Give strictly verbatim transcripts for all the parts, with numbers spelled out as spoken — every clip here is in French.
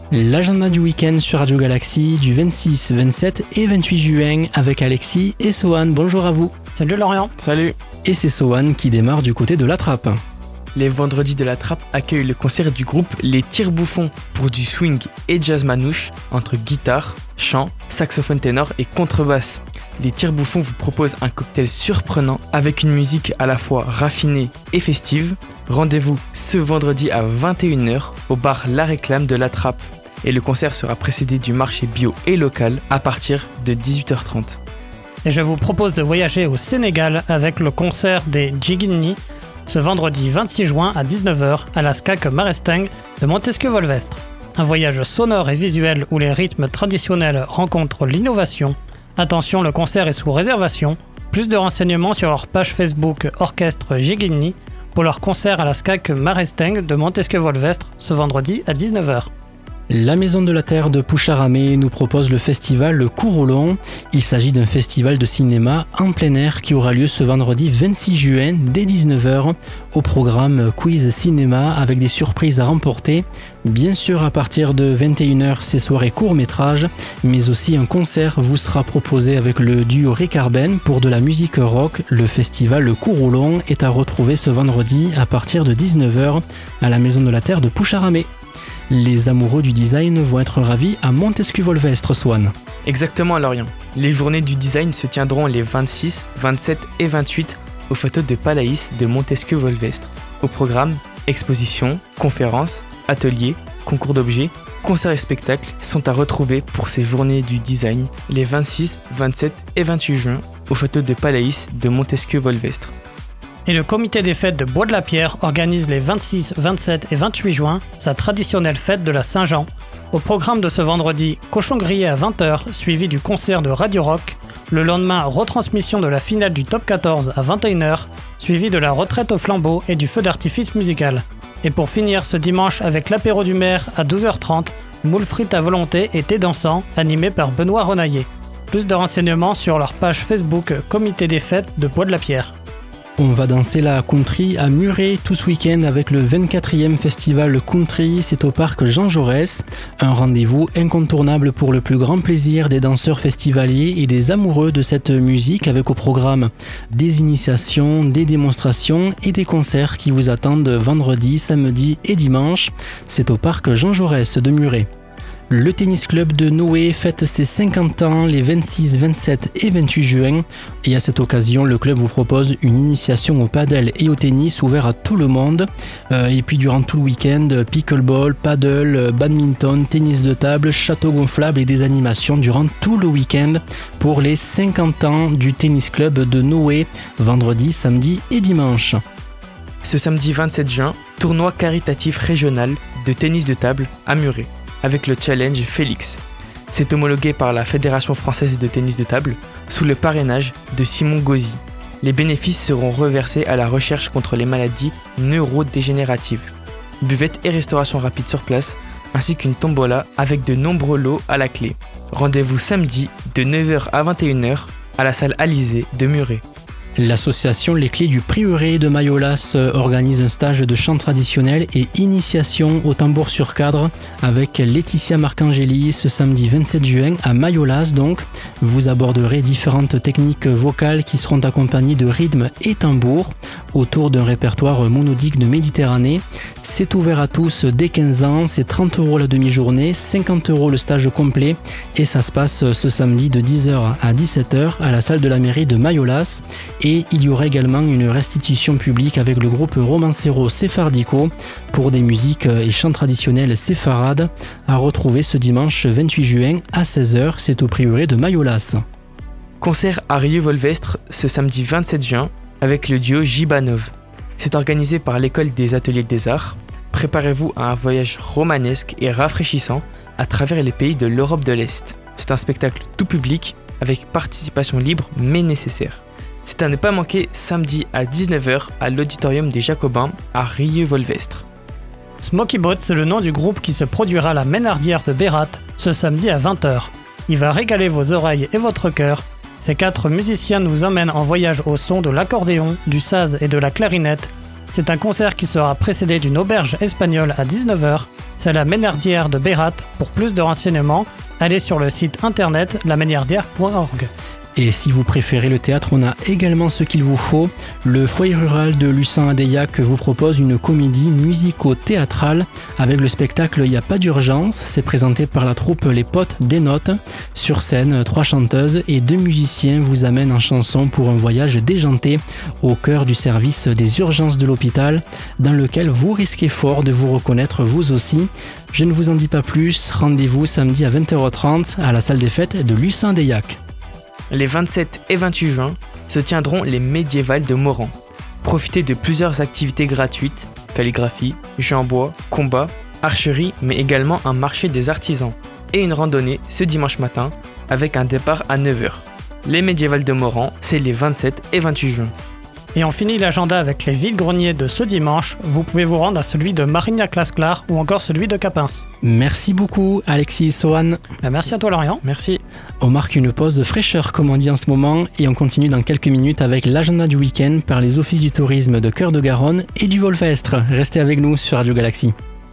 L'agenda du week-end sur Radio Galaxy du vingt-six, vingt-sept et vingt-huit juin avec Alexis et Sohan. Bonjour à vous. Salut Lorient. Salut. Et c'est Sohan qui démarre du côté de la Trappe. Les Vendredis de la Trappe accueillent le concert du groupe Les Tire-Bouffons pour du swing et jazz manouche entre guitare, chant, saxophone ténor et contrebasse. Les Tire-Bouffons vous proposent un cocktail surprenant avec une musique à la fois raffinée et festive. Rendez-vous ce vendredi à vingt et une heures au bar La Réclame de la Trappe. Et le concert sera précédé du marché bio et local à partir de dix-huit heures trente. Et je vous propose de voyager au Sénégal avec le concert des Djigini ce vendredi vingt-six juin à dix-neuf heures à la Skak Maresteng de Montesquieu-Volvestre. Un voyage sonore et visuel où les rythmes traditionnels rencontrent l'innovation. Attention, le concert est sous réservation. Plus de renseignements sur leur page Facebook Orchestre Djigini pour leur concert à la Skak Maresteng de Montesquieu-Volvestre ce vendredi à dix-neuf heures. La Maison de la Terre de Poucharamé nous propose le festival Le Couroulon. Il s'agit d'un festival de cinéma en plein air qui aura lieu ce vendredi vingt-six juin dès dix-neuf heures. Au programme quiz cinéma avec des surprises à remporter. Bien sûr, à partir de vingt et une heures, ces soirées court-métrage, mais aussi un concert vous sera proposé avec le duo Ricarben pour de la musique rock. Le festival Le Couroulon est à retrouver ce vendredi à partir de dix-neuf heures à la Maison de la Terre de Poucharamé. Les amoureux du design vont être ravis à Montesquieu-Volvestre, Swan. Exactement, Lorient. Les journées du design se tiendront les vingt-six, vingt-sept et vingt-huit au château de Palaïs de Montesquieu-Volvestre. Au programme, expositions, conférences, ateliers, concours d'objets, concerts et spectacles sont à retrouver pour ces journées du design les vingt-six, vingt-sept et vingt-huit juin au château de Palaïs de Montesquieu-Volvestre. Et le comité des fêtes de Bois-de-la-Pierre organise les vingt-six, vingt-sept et vingt-huit juin sa traditionnelle fête de la Saint-Jean. Au programme de ce vendredi, cochon grillé à vingt heures, suivi du concert de Radio Rock. Le lendemain, retransmission de la finale du Top quatorze à vingt et une heures, suivi de la retraite au flambeau et du feu d'artifice musical. Et pour finir ce dimanche avec l'apéro du maire à douze heures trente, moules frites à volonté et thé dansant, animé par Benoît Renaillé. Plus de renseignements sur leur page Facebook Comité des fêtes de Bois-de-la-Pierre. On va danser la country à Muret tout ce week-end avec le vingt-quatrième festival country, c'est au parc Jean Jaurès. Un rendez-vous incontournable pour le plus grand plaisir des danseurs festivaliers et des amoureux de cette musique avec au programme des initiations, des démonstrations et des concerts qui vous attendent vendredi, samedi et dimanche. C'est au parc Jean Jaurès de Muret. Le tennis club de Noé fête ses cinquante ans les vingt-six, vingt-sept et vingt-huit juin. Et à cette occasion, le club vous propose une initiation au paddle et au tennis ouvert à tout le monde. Euh, et puis durant tout le week-end, pickleball, paddle, badminton, tennis de table, château gonflable et des animations durant tout le week-end pour les cinquante ans du tennis club de Noé, vendredi, samedi et dimanche. Ce samedi vingt-sept juin, tournoi caritatif régional de tennis de table à Muret, avec le challenge Félix. C'est homologué par la Fédération française de tennis de table sous le parrainage de Simon Gauzy. Les bénéfices seront reversés à la recherche contre les maladies neurodégénératives. Buvette et restauration rapide sur place, ainsi qu'une tombola avec de nombreux lots à la clé. Rendez-vous samedi de neuf heures à vingt et une heures à la salle Alizé de Muret. L'association Les Clés du Prieuré de Mayolas organise un stage de chant traditionnel et initiation au tambour sur cadre avec Laetitia Marcangeli ce samedi vingt-sept juin à Mayolas donc. Vous aborderez différentes techniques vocales qui seront accompagnées de rythme et tambour autour d'un répertoire monodique de Méditerranée. C'est ouvert à tous dès quinze ans, c'est trente euros la demi-journée, cinquante euros le stage complet et ça se passe ce samedi de dix heures à dix-sept heures à la salle de la mairie de Mayolas. Et il y aura également une restitution publique avec le groupe Romancero Sephardico pour des musiques et chants traditionnels séfarades à retrouver ce dimanche vingt-huit juin à seize heures, c'est au prieuré de Mayolas. Concert à Rieux-Volvestre ce samedi vingt-sept juin avec le duo Gibanov. C'est organisé par l'École des Ateliers des Arts. Préparez-vous à un voyage romanesque et rafraîchissant à travers les pays de l'Europe de l'Est. C'est un spectacle tout public avec participation libre mais nécessaire. C'est à ne pas manquer samedi à dix-neuf heures à l'Auditorium des Jacobins à Rieux-Volvestre. Smoky Boat, c'est le nom du groupe qui se produira à la Ménardière de Bérat ce samedi à vingt heures. Il va régaler vos oreilles et votre cœur. Ces quatre musiciens nous emmènent en voyage au son de l'accordéon, du saz et de la clarinette, C'est un concert qui sera précédé d'une auberge espagnole à dix-neuf heures. C'est la Ménardière de Bérat. Pour plus de renseignements, allez sur le site internet la ménardière point org. Et si vous préférez le théâtre, on a également ce qu'il vous faut. Le foyer rural de Lucin à Deillac vous propose une comédie musico-théâtrale avec le spectacle Il n'y a pas d'urgence. C'est présenté par la troupe Les Potes des Notes. Sur scène, trois chanteuses et deux musiciens vous amènent en chanson pour un voyage déjanté au cœur du service des urgences de l'hôpital, dans lequel vous risquez fort de vous reconnaître vous aussi. Je ne vous en dis pas plus, rendez-vous samedi à vingt heures trente à la salle des fêtes de Lucin à Deillac. Les vingt-sept et vingt-huit juin se tiendront les médiévales de Moran. Profitez de plusieurs activités gratuites, calligraphie, jeux en bois, combat, archerie, mais également un marché des artisans et une randonnée ce dimanche matin avec un départ à neuf heures. Les médiévales de Moran, c'est les vingt-sept et vingt-huit juin. Et on finit l'agenda avec les vides-greniers de ce dimanche. Vous pouvez vous rendre à celui de Marignac-Lasclar ou encore celui de Capins. Merci beaucoup Alexis Sohan. Ben merci à toi Lorient. Merci. On marque une pause de fraîcheur comme on dit en ce moment et on continue dans quelques minutes avec l'agenda du week-end par les offices du tourisme de Cœur-de-Garonne et du Volvestre. Restez avec nous sur Radio Galaxy.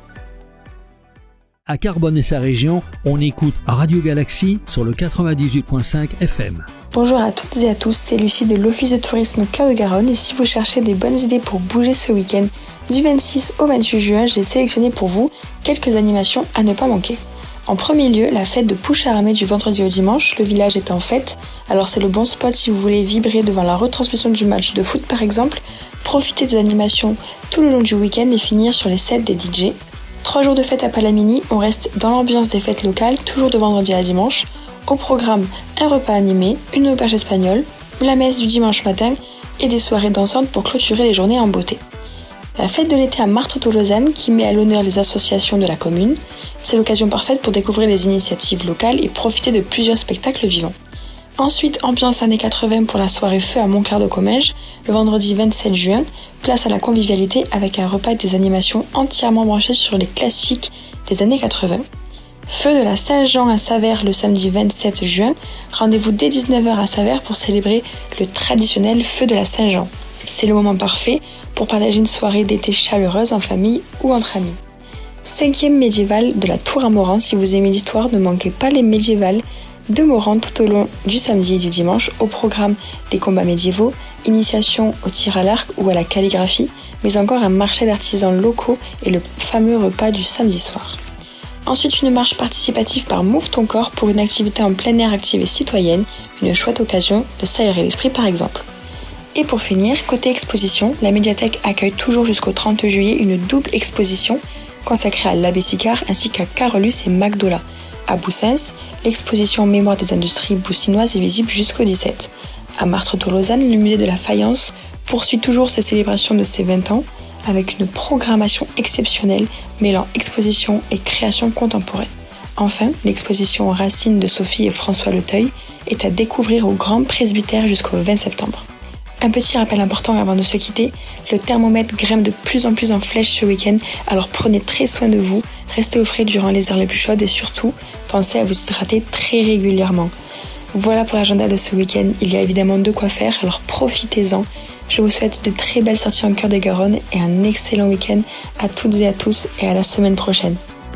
À Carbone et sa région, on écoute Radio Galaxy sur le quatre-vingt-dix-huit virgule cinq F M. Bonjour à toutes et à tous, c'est Lucie de l'Office de tourisme Cœur-de-Garonne et si vous cherchez des bonnes idées pour bouger ce week-end, du vingt-six au vingt-huit juin, j'ai sélectionné pour vous quelques animations à ne pas manquer. En premier lieu, la fête de Poucharamé du vendredi au dimanche, le village est en fête, alors c'est le bon spot si vous voulez vibrer devant la retransmission du match de foot par exemple, profiter des animations tout le long du week-end et finir sur les sets des D J. Trois jours de fête à Palamini, on reste dans l'ambiance des fêtes locales, toujours de vendredi à dimanche. Au programme, un repas animé, une auberge espagnole, la messe du dimanche matin et des soirées dansantes pour clôturer les journées en beauté. La fête de l'été à Martres-Tolosane qui met à l'honneur les associations de la commune. C'est l'occasion parfaite pour découvrir les initiatives locales et profiter de plusieurs spectacles vivants. Ensuite, ambiance années quatre-vingts pour la soirée feu à Montclair-de-Comminges, le vendredi vingt-sept juin, place à la convivialité avec un repas et des animations entièrement branchées sur les classiques des années quatre-vingts. Feu de la Saint-Jean à Savères le samedi vingt-sept juin, rendez-vous dès dix-neuf heures à Savères pour célébrer le traditionnel feu de la Saint-Jean. C'est le moment parfait pour partager une soirée d'été chaleureuse en famille ou entre amis. Cinquième médiéval de la Tour à Moran, si vous aimez l'histoire, ne manquez pas les médiévales de Moran tout au long du samedi et du dimanche, au programme des combats médiévaux, initiation au tir à l'arc ou à la calligraphie, mais encore un marché d'artisans locaux et le fameux repas du samedi soir. Ensuite, une marche participative par Move ton corps pour une activité en plein air active et citoyenne, une chouette occasion de s'aérer l'esprit par exemple. Et pour finir, côté exposition, la médiathèque accueille toujours jusqu'au trente juillet une double exposition consacrée à l'abbé Sicard ainsi qu'à Carolus et Magdola. À Boussens, l'exposition Mémoire des industries boussinoises est visible jusqu'au dix-sept. À Martres-Tolosane, le musée de la faïence poursuit toujours ses célébrations de ses vingt ans avec une programmation exceptionnelle mêlant exposition et création contemporaine. Enfin, l'exposition Racines de Sophie et François Leteuil est à découvrir au Grand Presbytère jusqu'au vingt septembre. Un petit rappel important avant de se quitter, le thermomètre grimpe de plus en plus en flèche ce week-end, alors prenez très soin de vous, restez au frais durant les heures les plus chaudes et surtout, pensez à vous hydrater très régulièrement. Voilà pour l'agenda de ce week-end, il y a évidemment de quoi faire, alors profitez-en. Je vous souhaite de très belles sorties en Cœur-de-Garonne et un excellent week-end à toutes et à tous et à la semaine prochaine.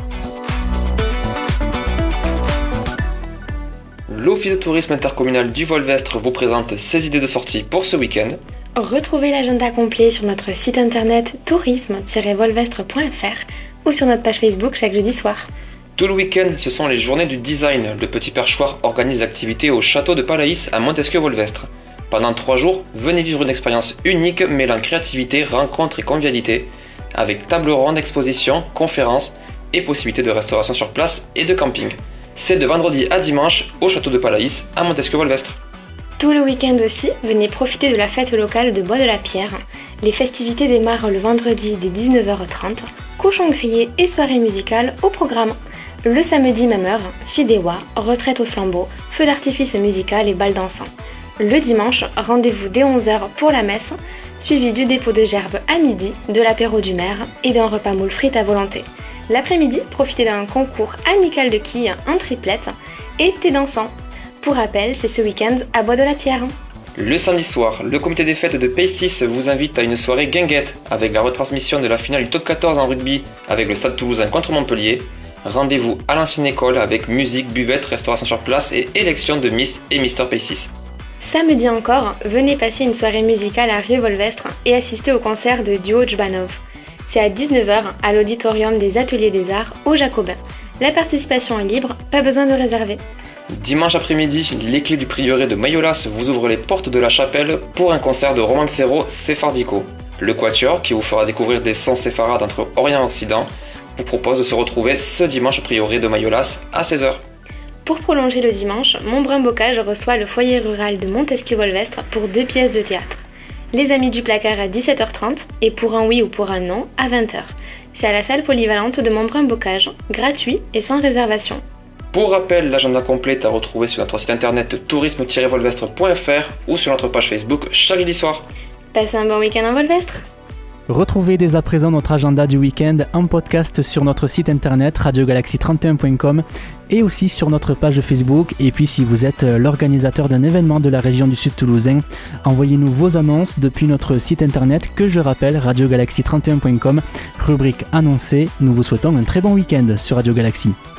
L'Office de tourisme intercommunal du Volvestre vous présente ses idées de sortie pour ce week-end. Retrouvez l'agenda complet sur notre site internet tourisme tiret volvestre point f r ou sur notre page Facebook chaque jeudi soir. Tout le week-end, ce sont les journées du design. Le Petit Perchoir organise l'activité au château de Palaïs à Montesquieu-Volvestre. Pendant trois jours, venez vivre une expérience unique mêlant créativité, rencontres et convivialité, avec table ronde, exposition, conférences et possibilités de restauration sur place et de camping. C'est de vendredi à dimanche au château de Palaïs à Montesquieu-Volvestre. Tout le week-end aussi, venez profiter de la fête locale de Bois de la Pierre. Les festivités démarrent le vendredi dès dix-neuf heures trente, cochons grillés et soirée musicale au programme. Le samedi même heure, fidéwa, retraite au flambeau, feu d'artifice musical et bal dansant. Le dimanche, rendez-vous dès onze heures pour la messe, suivi du dépôt de gerbes à midi, de l'apéro du maire et d'un repas moule frites à volonté. L'après-midi, profitez d'un concours amical de quilles en triplette et thé dansant. Pour rappel, c'est ce week-end à Bois de la Pierre. Le samedi soir, le comité des fêtes de P six vous invite à une soirée guinguette avec la retransmission de la finale du top quatorze en rugby avec le Stade Toulousain contre Montpellier. Rendez-vous à l'ancienne école avec musique, buvette, restauration sur place et élection de Miss et Mister P six. Samedi encore, venez passer une soirée musicale à Rieux-Volvestre et assister au concert de Duo Jbanov. C'est à dix-neuf heures à l'auditorium des Ateliers des Arts au Jacobin. La participation est libre, pas besoin de réserver. Dimanche après-midi, les clés du prieuré de Mayolas vous ouvrent les portes de la chapelle pour un concert de romancero séfardico. Le Quatuor, qui vous fera découvrir des sons séfarades entre Orient et Occident, vous propose de se retrouver ce dimanche au prieuré de Mayolas à seize heures. Pour prolonger le dimanche, Montbrun-Bocage reçoit le foyer rural de Montesquieu-Volvestre pour deux pièces de théâtre. Les Amis du placard à dix-sept heures trente et Pour un oui ou pour un non à vingt heures. C'est à la salle polyvalente de Montbrun-Bocage, gratuit et sans réservation. Pour rappel, l'agenda complet est à retrouver sur notre site internet tourisme tiret volvestre point f r ou sur notre page Facebook chaque jeudi soir. Passez un bon week-end en Volvestre. Retrouvez dès à présent notre agenda du week-end en podcast sur notre site internet radio galaxy trente et un point com et aussi sur notre page Facebook. Et puis si vous êtes l'organisateur d'un événement de la région du Sud Toulousain, envoyez-nous vos annonces depuis notre site internet que je rappelle radio galaxy trente et un point com, rubrique annoncée. Nous vous souhaitons un très bon week-end sur Radio Galaxy.